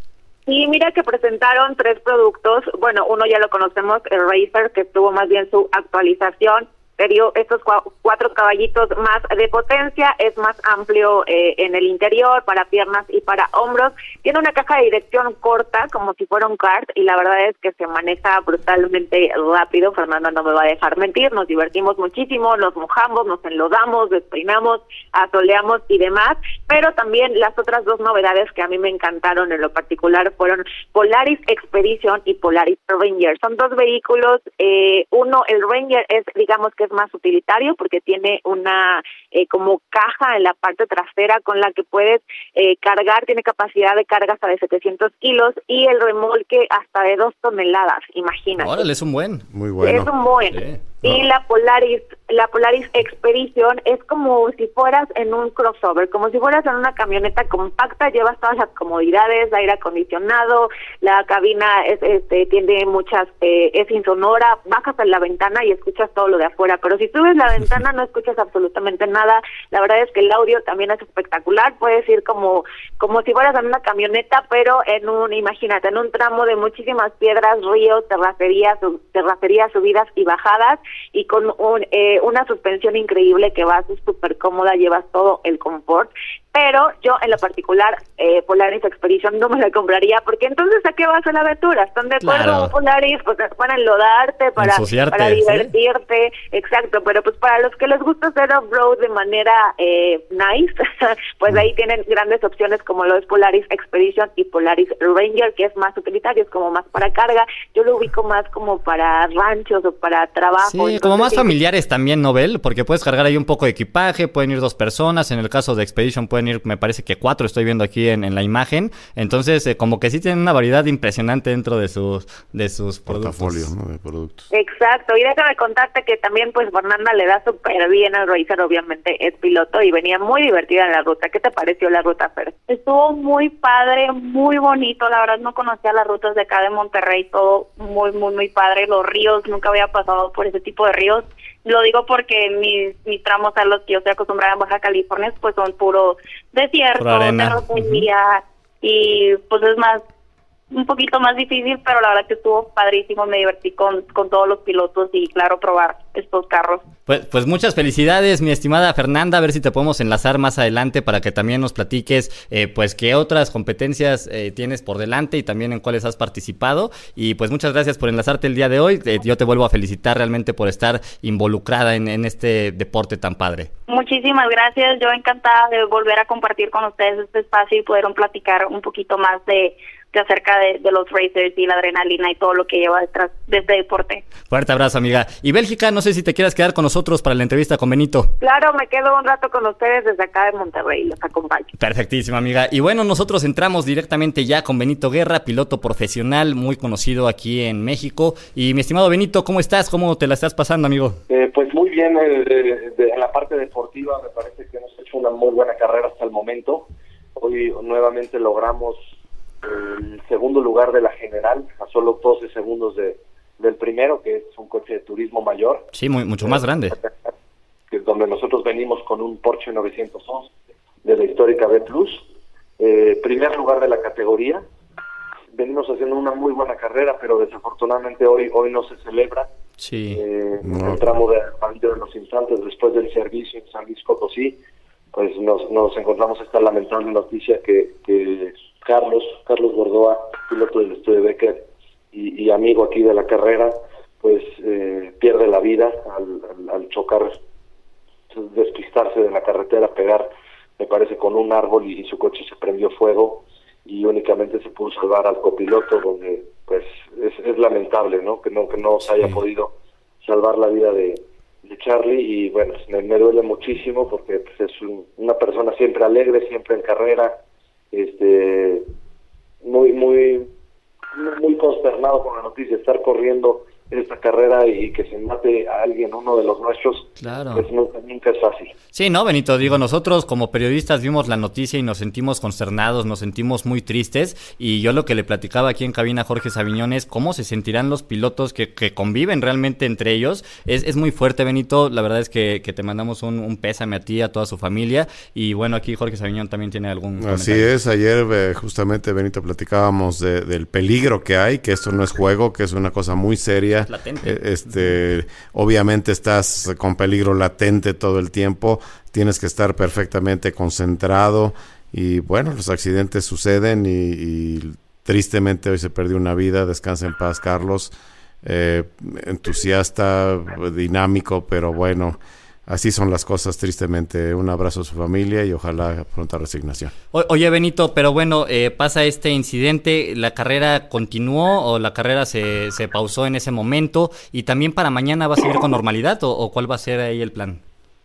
Sí, mira que presentaron tres productos. Bueno, uno ya lo conocemos, el Racer, que tuvo más bien su actualización. Te dio estos cu- cuatro caballitos más de potencia, es más amplio eh, en el interior, para piernas y para hombros. Tiene una caja de dirección corta, como si fuera un kart, y la verdad es que se maneja brutalmente rápido. Fernanda no me va a dejar mentir, nos divertimos muchísimo, nos mojamos, nos enlodamos, despeinamos, asoleamos y demás. Pero también las otras dos novedades que a mí me encantaron en lo particular fueron Polaris Expedition y Polaris Ranger. Son dos vehículos, eh, uno, el Ranger es, digamos que es más utilitario porque tiene una eh, como caja en la parte trasera con la que puedes eh, cargar, tiene capacidad de carga hasta de setecientos kilos y el remolque hasta de dos toneladas, imagínate. Órale, es un buen. Muy bueno. Es un buen. Sí. Y la Polaris, la Polaris Expedition es como si fueras en un crossover, como si fueras en una camioneta compacta, llevas todas las comodidades, aire acondicionado, la cabina es, este, tiene muchas, eh, es insonora, bajas en la ventana y escuchas todo lo de afuera, pero si subes la ventana no escuchas absolutamente nada. La verdad es que el audio también es espectacular, puedes ir como, como si fueras en una camioneta, pero en un, imagínate, en un tramo de muchísimas piedras, ríos, terracerías, terracerías, subidas y bajadas, y con un, eh, una suspensión increíble que va súper cómoda, llevas todo el confort. Pero yo en lo particular, eh, Polaris Expedition no me la compraría, porque entonces ¿a qué vas a la aventura? ¿Están de acuerdo? Claro. Polaris, pues para enlodarte, para, para divertirte, ¿sí? Exacto, pero pues para los que les gusta hacer off-road de manera eh, nice, pues ahí tienen grandes opciones como lo es Polaris Expedition y Polaris Ranger, que es más utilitario, es como más para carga. Yo lo ubico más como para ranchos o para trabajo. Sí, entonces, como más sí, familiares también, Nobel, porque puedes cargar ahí un poco de equipaje, pueden ir dos personas, en el caso de Expedition pueden ir, me parece que cuatro, estoy viendo aquí en, en la imagen. Entonces, eh, como que sí tienen una variedad impresionante dentro de sus de sus portafolio, productos. ¿no? De productos. Exacto, y déjame contarte que también pues Fernanda le da súper bien al Racer, obviamente es piloto y venía muy divertida en la ruta. ¿Qué te pareció la ruta, Fer? Estuvo muy padre, muy bonito, la verdad no conocía las rutas de acá de Monterrey, todo muy, muy, muy padre. Los ríos, nunca había pasado por ese tipo de ríos. Lo digo porque mis, mis tramos a los que yo estoy acostumbrada en Baja California pues son puro desierto, terracería, uh-huh. y pues es más, un poquito más difícil, pero la verdad que estuvo padrísimo, me divertí con, con todos los pilotos y claro, probar estos carros. Pues, pues muchas felicidades, mi estimada Fernanda, a ver si te podemos enlazar más adelante para que también nos platiques eh, pues qué otras competencias eh, tienes por delante y también en cuáles has participado. Y pues muchas gracias por enlazarte el día de hoy. Eh, yo te vuelvo a felicitar realmente por estar involucrada en, en este deporte tan padre. Muchísimas gracias, yo encantada de volver a compartir con ustedes este espacio y poder platicar un poquito más de de acerca de, de los racers y la adrenalina y todo lo que lleva detrás de este deporte. Fuerte abrazo, amiga. Y Bélgica, no sé si te quieras quedar con nosotros para la entrevista con Benito. Claro, me quedo un rato con ustedes desde acá de Monterrey, los acompaño. Perfectísima, amiga. Y bueno, nosotros entramos directamente ya con Benito Guerra, piloto profesional, muy conocido aquí en México. Y mi estimado Benito, ¿cómo estás? ¿Cómo te la estás pasando, amigo? Eh, pues muy bien, eh, de, de, en la parte deportiva me parece que hemos hecho una muy buena carrera hasta el momento. Hoy nuevamente logramos el segundo lugar de la general, a solo doce segundos de, del primero, que es un coche de turismo mayor. Sí, muy, mucho más grande. Que es donde nosotros venimos con un Porsche novecientos once de la histórica B plus. Eh, primer lugar de la categoría. Venimos haciendo una muy buena carrera, pero desafortunadamente hoy hoy no se celebra. Sí. Eh, No. El tramo de Bandido de los Infantes, después del servicio en San Luis Potosí, pues nos, nos encontramos esta lamentable noticia que, que Carlos, Carlos Gordoa, piloto del Estudio Becker y, y amigo aquí de la carrera, pues eh, pierde la vida al, al, al chocar, despistarse de la carretera, pegar, me parece, con un árbol y, y su coche se prendió fuego y únicamente se pudo salvar al copiloto, donde pues es, es lamentable, ¿no? Que no que no se haya podido salvar la vida de, de Charlie, y bueno, me, me duele muchísimo porque pues, es un, una persona siempre alegre, siempre en carrera, este muy muy muy consternado con la noticia, estar corriendo esta carrera y que se mate a alguien, uno de los nuestros, claro. Pues nunca, nunca es fácil. Sí, no, Benito, digo, nosotros como periodistas vimos la noticia y nos sentimos consternados, nos sentimos muy tristes, y yo lo que le platicaba aquí en cabina a Jorge Saviñón es cómo se sentirán los pilotos que, que conviven realmente entre ellos. Es, es muy fuerte, Benito, la verdad es que, que te mandamos un, un pésame a ti, a toda su familia, y bueno, aquí Jorge Saviñón también tiene algún Así comentario. es, ayer eh, justamente, Benito, platicábamos de, del peligro que hay, que esto no es juego, que es una cosa muy seria. Latente. Eh, este, obviamente estás con peligro latente todo el tiempo, tienes que estar perfectamente concentrado, y bueno, los accidentes suceden y, y tristemente hoy se perdió una vida. Descansa en paz, Carlos, eh, entusiasta, dinámico, pero bueno, así son las cosas, tristemente. Un abrazo a su familia y ojalá pronta resignación. O, oye, Benito, pero bueno, eh, pasa este incidente, ¿la carrera continuó o la carrera se, se pausó en ese momento? Y también para mañana, ¿va a seguir con normalidad o, o cuál va a ser ahí el plan?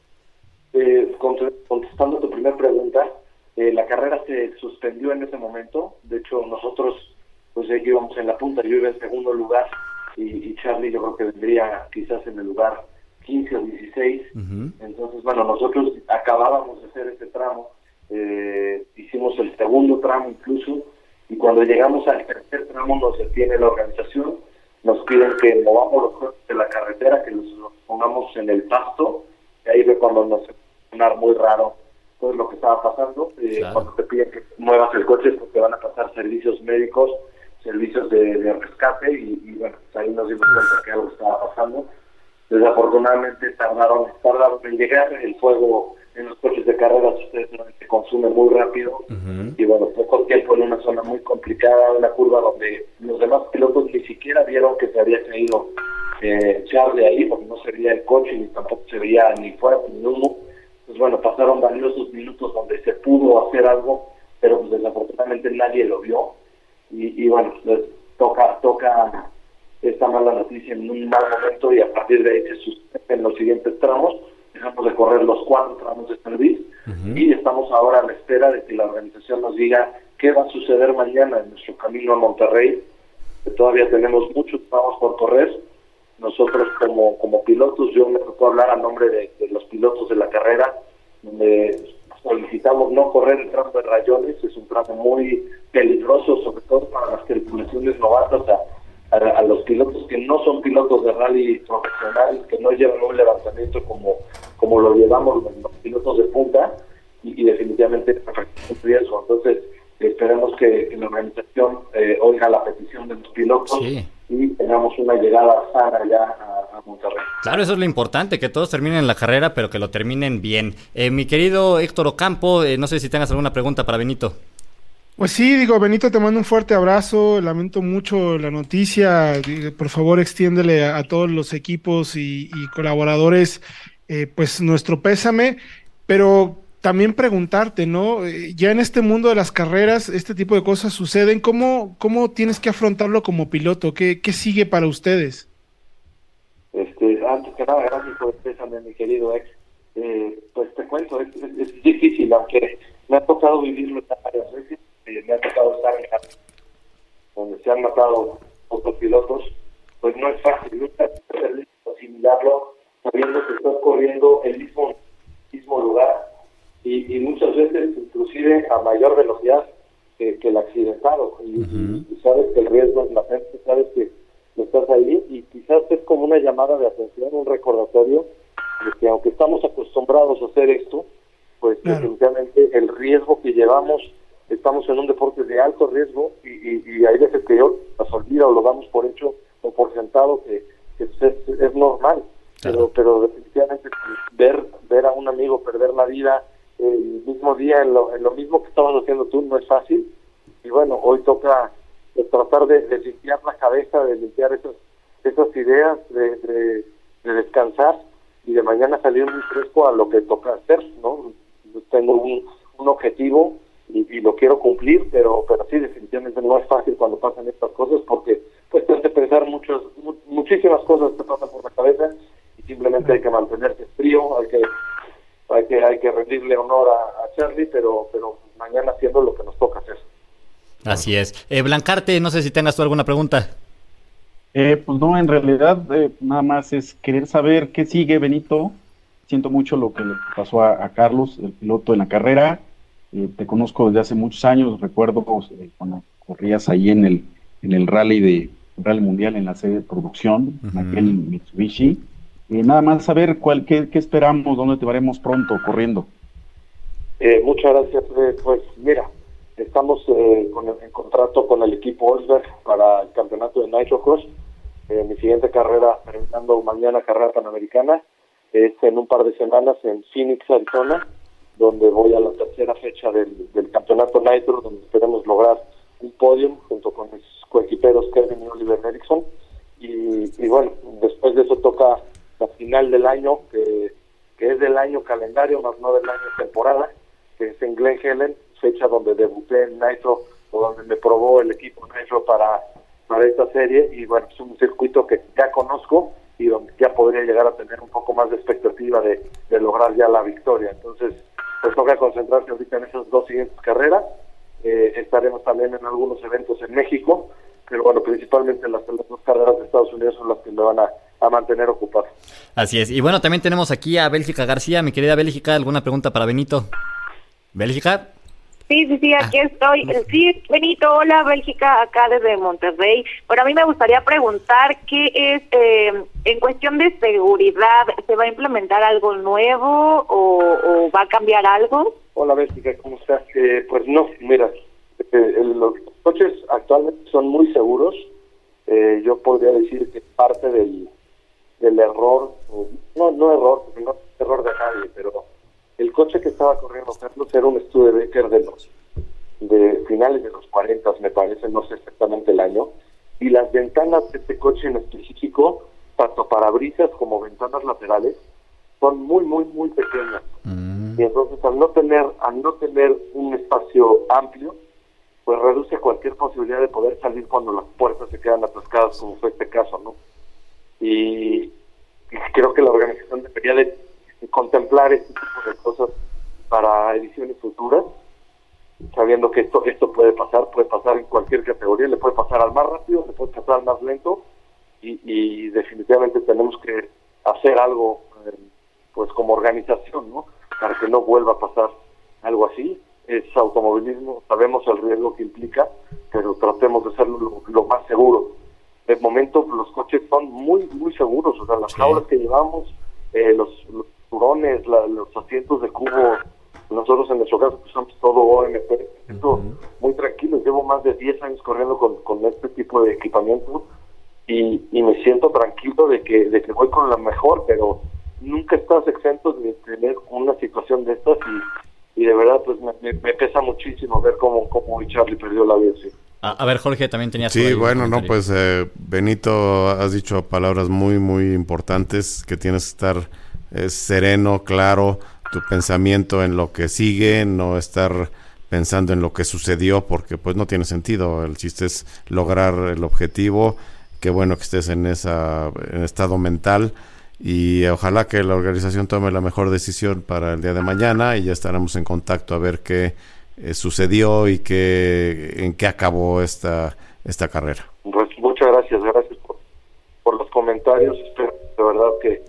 Eh, contestando tu primera pregunta, eh, la carrera se suspendió en ese momento. De hecho, nosotros pues ya íbamos en la punta, yo iba en segundo lugar y, y Charlie yo creo que vendría quizás en el lugar quince o dieciséis. Uh-huh. Entonces, bueno, nosotros acabábamos de hacer este tramo, eh, hicimos el segundo tramo incluso, y cuando llegamos al tercer tramo nos detiene la organización, nos piden que movamos los coches de la carretera, que los, los pongamos en el pasto, y ahí fue cuando nos empezó a sonar muy raro todo lo que estaba pasando. Eh, claro. Cuando te piden que muevas el coche es porque van a pasar servicios médicos, servicios de, de rescate, y, y bueno, pues ahí nos dimos cuenta que algo estaba pasando. Desafortunadamente tardaron, tardaron en llegar. El fuego en los coches de carreras, ustedes saben, se consume muy rápido. Uh-huh. Y bueno, poco tiempo en una zona muy complicada, una curva donde los demás pilotos ni siquiera vieron que se había caído eh, Charlie ahí, porque no se veía el coche, ni tampoco se veía ni fuego ni humo. Pues bueno, pasaron valiosos minutos donde se pudo hacer algo, pero pues desafortunadamente nadie lo vio. Y, y bueno, les toca, toca esta mala noticia en un mal momento, y a partir de ahí se suspenden los siguientes tramos. Dejamos de correr los cuatro tramos de San Luis, uh-huh. y estamos ahora a la espera de que la organización nos diga qué va a suceder mañana en nuestro camino a Monterrey. Que todavía tenemos muchos tramos por correr. Nosotros como, como pilotos, yo me tocó hablar a nombre de, de los pilotos de la carrera, donde solicitamos no correr el tramo de Rayones. Es un tramo muy peligroso, sobre todo para las tripulaciones novatas, a, a, a los pilotos que no son pilotos de rally profesionales, que no llevan un levantamiento como, como lo llevamos los, los pilotos de punta, y, y definitivamente es un riesgo. Entonces esperemos que, que la organización eh, oiga la petición de los pilotos, sí, y tengamos una llegada sana ya a, a Monterrey. Claro, eso es lo importante, que todos terminen la carrera, pero que lo terminen bien. Eh, mi querido Héctor Ocampo, eh, no sé si tengas alguna pregunta para Benito. Pues sí, digo, Benito, te mando un fuerte abrazo, lamento mucho la noticia, por favor extiéndele a, a todos los equipos y, y colaboradores eh, pues nuestro pésame, pero también preguntarte, ¿no? Ya en este mundo de las carreras, este tipo de cosas suceden, ¿cómo, cómo tienes que afrontarlo como piloto? ¿Qué, qué sigue para ustedes? Este, antes que nada, gracias por el pésame, mi querido ex. Eh, pues te cuento, es, es, es difícil, aunque me ha tocado vivirlo varias veces. Me ha tocado estar en la, donde se han matado otros pilotos, pues no es fácil, nunca es asimilarlo sabiendo que estás corriendo el mismo mismo lugar y, y muchas veces inclusive a mayor velocidad, que, que el accidentado. Y, Uh-huh. y sabes que el riesgo es latente, sabes que estás ahí y quizás es como una llamada de atención, un recordatorio de que aunque estamos acostumbrados a hacer esto, pues claro, definitivamente el riesgo que llevamos, estamos en un deporte de alto riesgo y, y, y hay veces que yo nos olvida o lo damos por hecho o por sentado que, que es, es normal, claro, pero pero definitivamente ver ver a un amigo perder la vida el mismo día en lo, en lo mismo que estabas haciendo tú no es fácil y bueno, hoy toca de tratar de, de limpiar la cabeza, de limpiar esas esas ideas, de, de, de descansar y de mañana salir muy fresco a lo que toca hacer, ¿no? Yo tengo un, un objetivo y, y lo quiero cumplir, pero pero sí, definitivamente no es fácil cuando pasan estas cosas porque pues te hace pensar muchas, mu- muchísimas cosas te pasan por la cabeza y simplemente hay que mantenerse frío, hay que hay que hay que rendirle honor a, a Charlie, pero pero mañana haciendo lo que nos toca hacer. Así es. Eh, Blancarte, no sé si tengas tú alguna pregunta. Eh, pues no, en realidad eh, nada más es querer saber qué sigue, Benito. Siento mucho lo que le pasó a, a Carlos, el piloto en la carrera. Eh, te conozco desde hace muchos años, recuerdo eh, cuando corrías ahí en el en el rally de rally mundial en la sede de producción, uh-huh, en aquel Mitsubishi. Eh, nada más saber cuál, qué, qué esperamos, dónde te veremos pronto corriendo. Eh, muchas gracias. Eh, pues mira, estamos eh, con el, en contrato con el equipo Osberg para el campeonato de Nitro Cross. Eh, mi siguiente carrera, terminando mañana carrera panamericana, es en un par de semanas en Phoenix, Arizona, donde voy a la tercera fecha del, del campeonato Nitro, donde esperemos lograr un podium junto con mis coequiperos Kevin y Oliver Erickson. Y, y bueno, después de eso toca la final del año, que, que es del año calendario, más no del año temporada, que es en Glen Helen, fecha donde debuté en Nitro, o donde me probó el equipo Nitro para, para esta serie, y bueno, es un circuito que ya conozco y donde ya podría llegar a tener un poco más de expectativa de, de lograr ya la victoria. Entonces, pues toca concentrarse ahorita en esas dos siguientes carreras. Eh, estaremos también en algunos eventos en México, pero bueno, principalmente las, las dos carreras de Estados Unidos son las que me van a, a mantener ocupado. Así es. Y bueno, también tenemos aquí a Bélgica García. Mi querida Bélgica, ¿alguna pregunta para Benito? ¿Bélgica? Sí, sí, sí, aquí estoy. Sí, Benito, hola, Bélgica, acá desde Monterrey. Bueno, a mí me gustaría preguntar qué es, eh, en cuestión de seguridad, ¿se va a implementar algo nuevo o, o va a cambiar algo? Hola, Bélgica, ¿cómo estás? Eh, pues no, mira, eh, los coches actualmente son muy seguros. Eh, yo podría decir que parte del, del error, no, no error, no es error de nadie, pero el coche que estaba corriendo Carlos era un Studebaker de los de finales de los cuarenta, me parece, no sé exactamente el año, y las ventanas de este coche en específico, tanto parabrisas como ventanas laterales, son muy, muy, muy pequeñas. Mm. Y entonces al no tener, al no tener un espacio amplio, pues reduce cualquier posibilidad de poder salir cuando las puertas se quedan atascadas, como fue este caso, ¿no? Y, y creo que la organización debería de contemplar este tipo de cosas para ediciones futuras, sabiendo que esto esto puede pasar, puede pasar en cualquier categoría, le puede pasar al más rápido, le puede pasar al más lento, y, y definitivamente tenemos que hacer algo, eh, pues como organización, ¿no? Para que no vuelva a pasar algo así. Es automovilismo, sabemos el riesgo que implica, pero tratemos de hacerlo lo, lo más seguro. De momento los coches son muy, muy seguros, o sea, las sí. jaulas que llevamos, eh, los, los turones, la, los asientos de cubo, nosotros en nuestro caso usamos todo O M P, esto uh-huh. muy tranquilo. Llevo más de diez años corriendo con, con este tipo de equipamiento y, y me siento tranquilo de que de que voy con la mejor, pero nunca estás exento de tener una situación de estas y, y de verdad pues me, me, me pesa muchísimo ver cómo, cómo Charlie perdió la vida. Sí. A, a ver, Jorge, también tenías... Sí, bueno, no, pues eh, Benito, has dicho palabras muy, muy importantes, que tienes que estar eh, sereno, claro, tu pensamiento en lo que sigue, no estar pensando en lo que sucedió, porque pues no tiene sentido. El chiste es lograr el objetivo. Qué bueno que estés en esa en estado mental y ojalá que la organización tome la mejor decisión para el día de mañana y ya estaremos en contacto a ver qué eh, sucedió y qué en qué acabó esta esta carrera. Pues muchas gracias, gracias por, por los comentarios. Espero de verdad que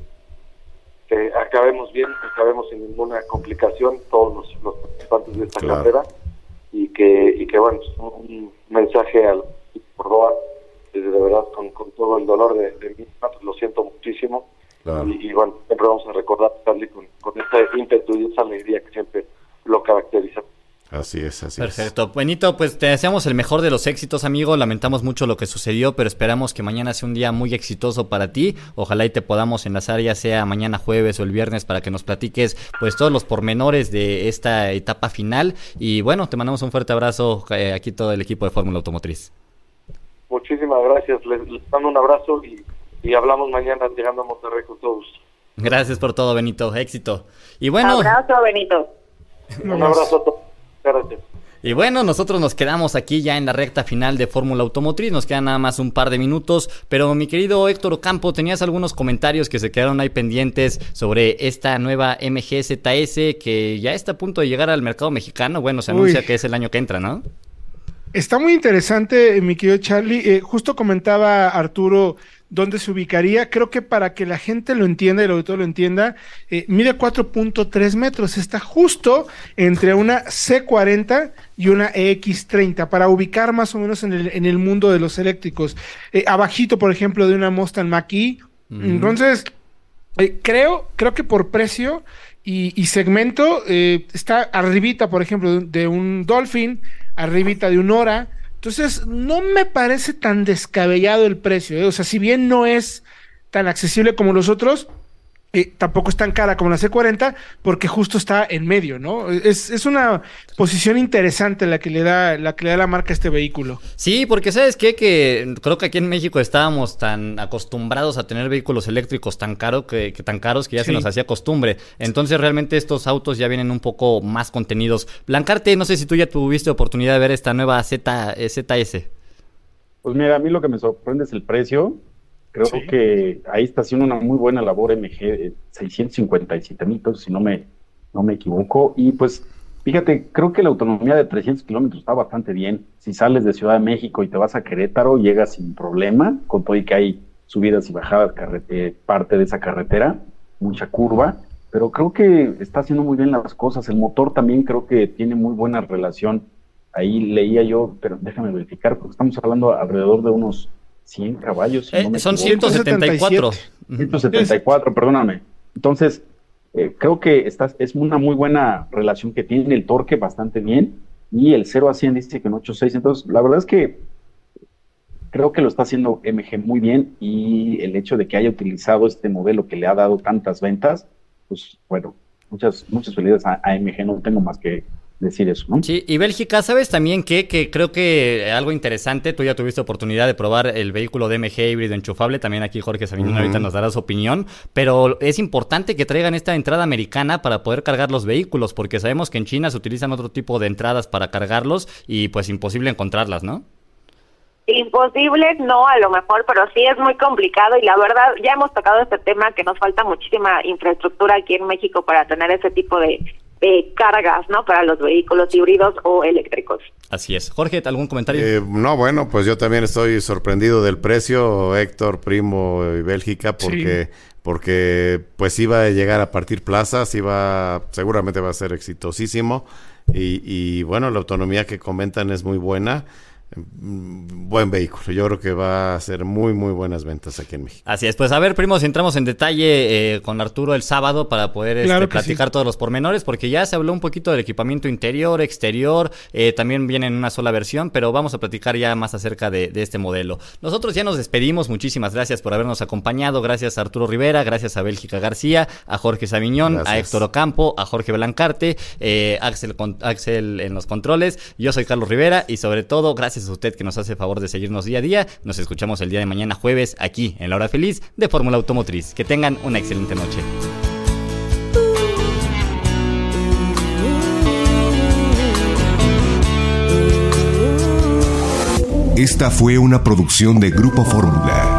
que acabemos bien, acabemos sin ninguna complicación todos los, los participantes de esta claro. carrera y que, y que bueno, un mensaje al Córdoba, de verdad, con, con todo el dolor de, de mí, pues lo siento muchísimo. Claro. Y, y bueno, siempre vamos a recordar a Charlie con, con este ímpetu y esa alegría que siempre lo caracteriza. Así es, así Perfecto. es. Benito, pues te deseamos el mejor de los éxitos, amigo. Lamentamos mucho lo que sucedió, pero esperamos que mañana sea un día muy exitoso para ti. Ojalá y te podamos enlazar, ya sea mañana jueves o el viernes, para que nos platiques pues todos los pormenores de esta etapa final. Y bueno, te mandamos un fuerte abrazo eh, aquí todo el equipo de Fórmula Automotriz. Muchísimas gracias. Les, les mando un abrazo y, y hablamos mañana llegando a Monterrey con todos. Gracias por todo, Benito. Éxito. Y bueno. Abrazo, Benito. Un abrazo a todos. Gracias. Y bueno, nosotros nos quedamos aquí ya en la recta final de Fórmula Automotriz, nos quedan nada más un par de minutos, pero mi querido Héctor Ocampo, tenías algunos comentarios que se quedaron ahí pendientes sobre esta nueva M G Z S que ya está a punto de llegar al mercado mexicano. Bueno, se anuncia Uy. que es el año que entra, ¿no? Está muy interesante, mi querido Charlie. Eh, justo comentaba Arturo dónde se ubicaría. Creo que para que la gente lo entienda y el auditorio lo entienda, eh, mide cuatro punto tres metros. Está justo entre una C cuarenta y una E X treinta, para ubicar más o menos en el, en el mundo de los eléctricos. Eh, abajito, por ejemplo, de una Mustang Mach-E. Uh-huh. Entonces, eh, creo, creo que por precio y, y segmento, eh, está arribita, por ejemplo, de, de un Dolphin, arribita de un Hora. Entonces, no me parece tan descabellado el precio, ¿eh? O sea, si bien no es tan accesible como los otros, eh, tampoco es tan cara como la C cuarenta, porque justo está en medio, ¿no? Es, es una posición interesante la que le da la que le da la marca a este vehículo. Sí, porque ¿sabes qué? Que creo que aquí en México estábamos tan acostumbrados a tener vehículos eléctricos tan caro que, que tan caros que ya sí. se nos hacía costumbre. Entonces realmente estos autos ya vienen un poco más contenidos. Blancarte, no sé si tú ya tuviste oportunidad de ver esta nueva Z, Z S. Pues mira, a mí lo que me sorprende es el precio. Creo sí. que ahí está haciendo una muy buena labor M G, seiscientos cincuenta y siete mil pesos, si no me, no me equivoco. Y pues, fíjate, creo que la autonomía de trescientos kilómetros está bastante bien. Si sales de Ciudad de México y te vas a Querétaro, llegas sin problema, con todo y que hay subidas y bajadas, carrete, parte de esa carretera, mucha curva, pero creo que está haciendo muy bien las cosas. El motor también creo que tiene muy buena relación. Ahí leía yo, pero déjame verificar, porque estamos hablando alrededor de unos cien caballos. Si eh, no me son equivoco. ciento setenta y cuatro. ciento setenta y cuatro, perdóname. Entonces, eh, creo que esta es una muy buena relación que tiene, el torque bastante bien, y el cero a cien dice que en ocho punto seis. Entonces, la verdad es que creo que lo está haciendo M G muy bien, y el hecho de que haya utilizado este modelo que le ha dado tantas ventas, pues bueno, muchas, muchas felicidades a, a M G, no tengo más que decir eso, ¿no? Sí, y Bélgica, ¿sabes también qué? Que creo que algo interesante, tú ya tuviste oportunidad de probar el vehículo de M G híbrido enchufable, también aquí Jorge Sabiñón uh-huh. ahorita nos dará su opinión, pero es importante que traigan esta entrada americana para poder cargar los vehículos, porque sabemos que en China se utilizan otro tipo de entradas para cargarlos y pues imposible encontrarlas, ¿no? Imposible, no, a lo mejor, pero sí es muy complicado, y la verdad, ya hemos tocado este tema, que nos falta muchísima infraestructura aquí en México para tener ese tipo de Eh, cargas, ¿no? Para los vehículos híbridos o eléctricos. Así es. Jorge, ¿algún comentario? Eh, no, bueno, pues yo también estoy sorprendido del precio, Héctor, Primo y Bélgica, porque sí. porque pues iba a llegar a partir plazas, iba, seguramente va a ser exitosísimo, y, y bueno, la autonomía que comentan es muy buena. Buen vehículo, yo creo que va a hacer muy muy buenas ventas aquí en México. Así es, pues a ver, Primo, si entramos en detalle eh, con Arturo el sábado para poder claro este, platicar sí. todos los pormenores, porque ya se habló un poquito del equipamiento interior, exterior, eh, también viene en una sola versión, pero vamos a platicar ya más acerca de, de este modelo. Nosotros ya nos despedimos, muchísimas gracias por habernos acompañado, gracias a Arturo Rivera, gracias a Bélgica García, a Jorge Sabiñón, gracias. A Héctor Ocampo, a Jorge Blancarte, eh, Axel, Axel en los controles, yo soy Carlos Rivera, y sobre todo, gracias a usted que nos hace favor de seguirnos día a día. Nos escuchamos el día de mañana jueves aquí en La Hora Feliz de Fórmula Automotriz. Que tengan una excelente noche. Esta fue una producción de Grupo Fórmula.